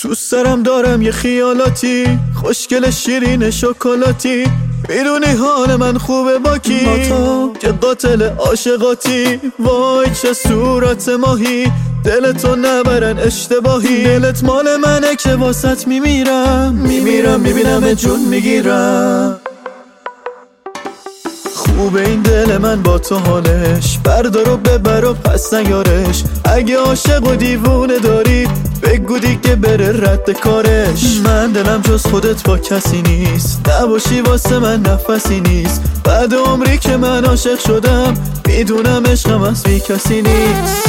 تو سرم دارم یه خیالاتی، خوشگل شیرین شکلاتی، میدونی حال من خوبه با کی؟ با تو که قاتل عاشقاتی. وای چه صورت ماهی، دلتو نبرن اشتباهی. دلت مال منه که واسط میمیرم میبینم جون میگیرم. خوبه این دل من با تو حالش، بردار و ببر و پس نیارش. اگه عاشق و دیوونه داری بگو دیگه بره رد کارش. من دلم جز خودت با کسی نیست، نباشی واسه من نفسی نیست. بعد عمری که من عاشق شدم میدونم عشقم از بی کسی نیست.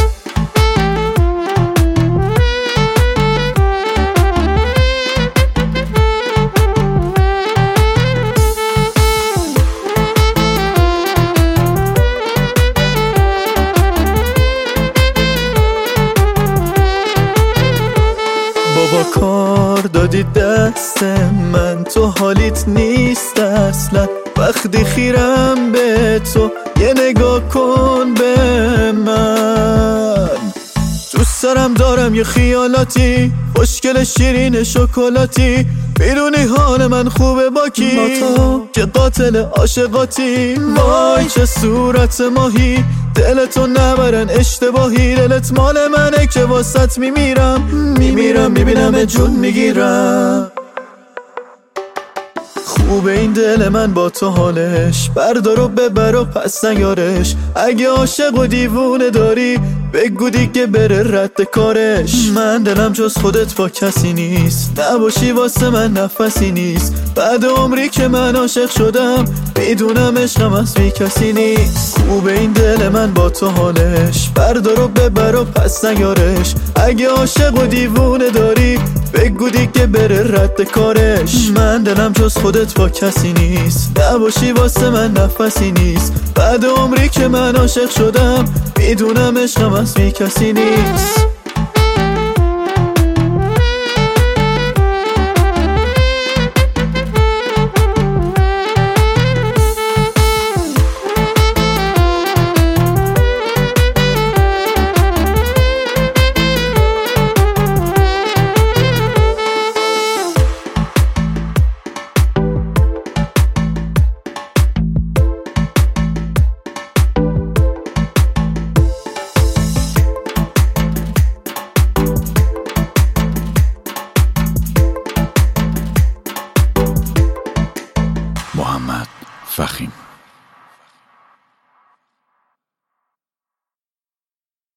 بابا کار دادی دست من، تو حالیت نیست اصلا. وقتی خیرم به تو یه نگاه کن به من. تو سرم دارم یه خیالاتی، خوشگل شیرین شکلاتی، میدونی حال من خوبه با کی؟ با تو که قاتل عاشقاتی. وای چه صورت ماهی، دلتو نبرن اشتباهی. دلت مال منه که واسط میمیرم میبینم جون میگیرم. خوبه این دل من با تو حالش، بردار و ببر و پس نیارش. اگه عاشق و دیوونه داری بگو دیگه بره رد کارش. من دلم جز خودت با کسی نیست، نباشی واسه من نفسی نیست. بعد عمری که من عاشق شدم میدونم عشقم از بی کسی نیست. خوبه این دل من با تو حالش، بردار و ببر و پس نیارش. اگه عاشق و دیوونه داری بگو دیگه بره رد کارش. من دلم جز خودت با کسی نیست، نباشی واسه من نفسی نیست. بعد عمری که من عاشق شدم میدونم عشقم از بی کسی نیست.